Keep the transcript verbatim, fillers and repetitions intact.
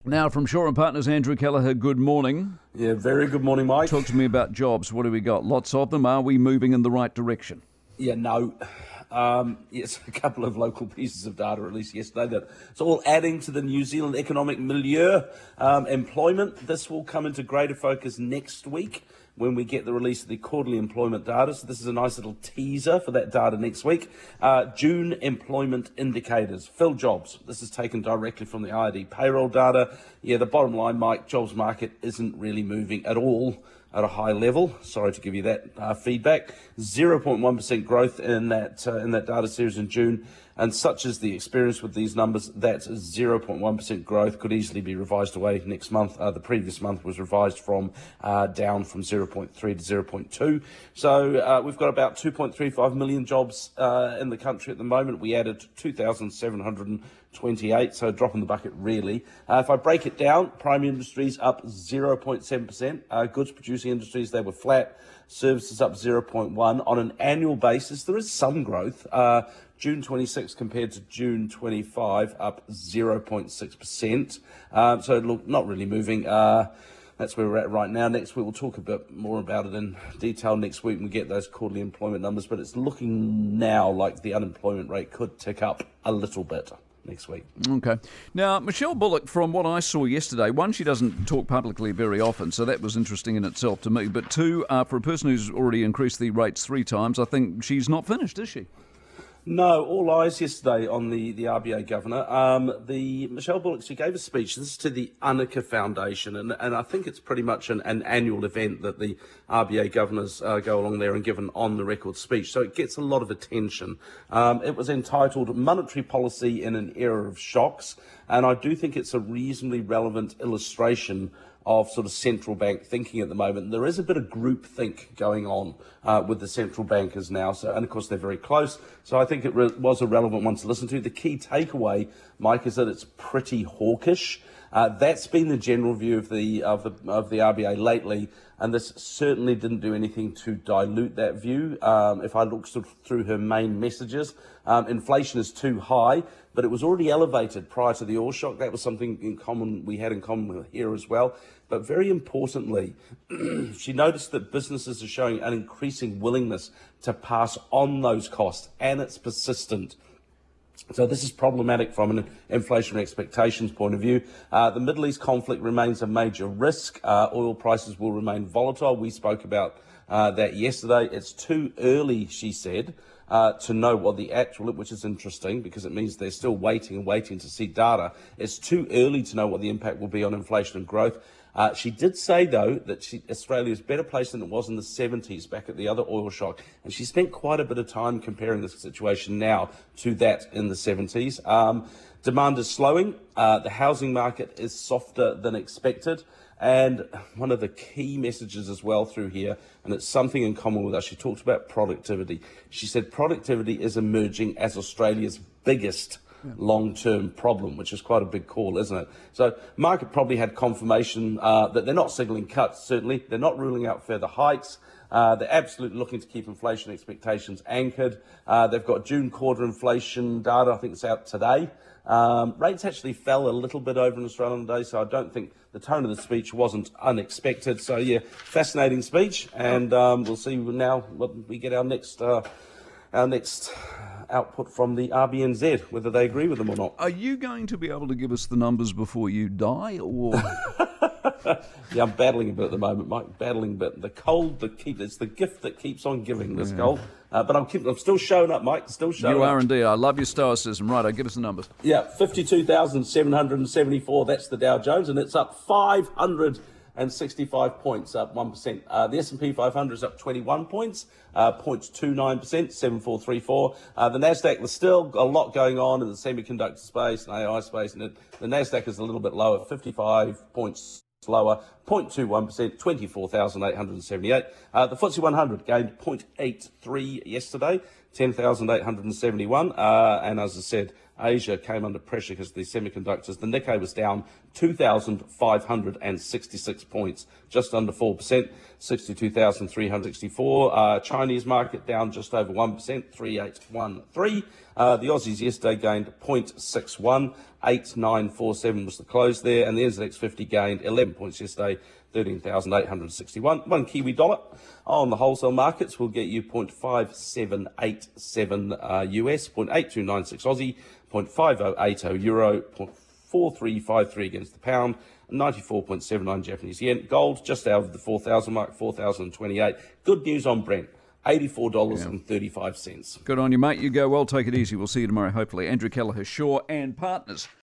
Now, from Shaw and Partners, Andrew Kelleher, good morning. Yeah, very good morning, Mike. Talk to me about jobs. What do we got? Lots of them. Are we moving in the right direction? Yeah, no. Um, yes, a couple of local pieces of data released yesterday that it's all adding to the New Zealand economic milieu. Um, employment, this will come into greater focus next week when we get the release of the quarterly employment data. So this is a nice little teaser for that data next week. Uh, June employment indicators, fill jobs. This is taken directly from the I R D payroll data. Yeah, the bottom line, Mike, jobs market isn't really moving at all at a high level. Sorry to give you that uh, feedback. zero point one percent growth in that uh, in that data series in June, and such is the experience with these numbers, that zero point one percent growth could easily be revised away next month. Uh, the previous month was revised from uh, down from zero point three to zero point two. So uh, we've got about two point three five million jobs uh, in the country at the moment. We added two thousand seven hundred twenty-eight, so a drop in the bucket really. Uh, if I break it down, primary industries up zero point seven percent, uh, goods producing industries, they were flat, services up zero point one. On an annual basis, there is some growth. Uh, June twenty-six compared to June twenty-five, up zero point six percent. Um, so look, not really moving. Uh, That's where we're at right now. Next week, we'll talk a bit more about it in detail next week when we get those quarterly employment numbers. But it's looking now like the unemployment rate could tick up a little bit next week. Okay. Now, Michelle Bullock, from what I saw yesterday, one, she doesn't talk publicly very often, so that was interesting in itself to me. But two, uh, for a person who's already increased the rates three times, I think she's not finished, is she? No, all eyes yesterday on the, the R B A governor. Um, the Michelle Bullock, she gave a speech. This is to the Annika Foundation, and, and I think it's pretty much an, an annual event that the R B A governors uh, go along there and give an on-the-record speech. So it gets a lot of attention. Um, it was entitled Monetary Policy in an Era of Shocks, and I do think it's a reasonably relevant illustration of sort of central bank thinking at the moment. There is a bit of groupthink going on uh, with the central bankers now, so and of course they're very close. So I think it re- was a relevant one to listen to. The key takeaway, Mike, is that it's pretty hawkish. Uh, that's been the general view of the of the of the R B A lately, and this certainly didn't do anything to dilute that view. Um, if I look sort of through her main messages, um, inflation is too high, but it was already elevated prior to the oil shock. That was something in common we had in common here as well. But very importantly, she noticed that businesses are showing an increasing willingness to pass on those costs, and it's persistent. So this is problematic from an inflationary expectations point of view. Uh, the Middle East conflict remains a major risk. Uh, oil prices will remain volatile. We spoke about uh, that yesterday. It's too early, she said, uh, to know what the actual, which is interesting because it means they're still waiting and waiting to see data. It's too early to know what the impact will be on inflation and growth. Uh, she did say, though, that she, Australia is better placed than it was in the seventies, back at the other oil shock. And she spent quite a bit of time comparing the situation now to that in the seventies. Um, demand is slowing. Uh, the housing market is softer than expected. And one of the key messages as well through here, and it's something in common with us, she talked about productivity. She said productivity is emerging as Australia's biggest Yeah. long-term problem, which is quite a big call, isn't it? So market probably had confirmation uh, that they're not signalling cuts, certainly. They're not ruling out further hikes. Uh, they're absolutely looking to keep inflation expectations anchored. Uh, they've got June quarter inflation data, I think it's out today. Um, rates actually fell a little bit over in Australia today, so I don't think the tone of the speech wasn't unexpected. So, yeah, fascinating speech, and um, we'll see now when we get our next... Uh, our next output from the R B N Z, whether they agree with them or not. Are you going to be able to give us the numbers before you die, or...? Yeah, I'm battling a bit at the moment, Mike, battling a bit. The cold that keeps, it's the gift that keeps on giving, this yeah. cold. Uh, but I'm, keep, I'm still showing up, Mike, still showing you up. You are indeed. I love your stoicism. Right, I'll give us the numbers. Yeah, fifty-two thousand seven hundred seventy-four, that's the Dow Jones, and it's up five hundred sixty-five points, up one percent. Uh, the S and P five hundred is up twenty-one points, uh, zero point two nine percent, seven four three four. Uh, the Nasdaq, there's still a lot going on in the semiconductor space and A I space, and it, the Nasdaq is a little bit lower, fifty-five points lower, zero point two one percent, twenty-four thousand eight hundred seventy-eight. Uh, the F T S E one hundred gained zero point eight three yesterday, ten thousand eight hundred seventy-one. Uh, and as I said, Asia came under pressure because of the semiconductors. The Nikkei was down two thousand five hundred sixty-six points, just under four percent, sixty-two thousand three hundred sixty-four. Uh, Chinese market down just over one percent, three eight one three. Uh, the Aussies yesterday gained zero point six one, eight nine four seven was the close there, and the N Z X fifty gained eleven points yesterday, thirteen thousand eight hundred sixty-one. One Kiwi dollar on the wholesale markets will get you zero point five seven eight seven uh, U S, zero point eight two nine six Aussie, zero point five zero eight zero euro, zero point four three five three against the pound, ninety-four point seven nine Japanese yen. Gold just out of the four thousand mark, four thousand twenty-eight. Good news on Brent, eighty-four dollars and thirty-five cents. Good on you, mate. You go well. Take it easy. We'll see you tomorrow, hopefully. Andrew Kelleher, Shaw and Partners.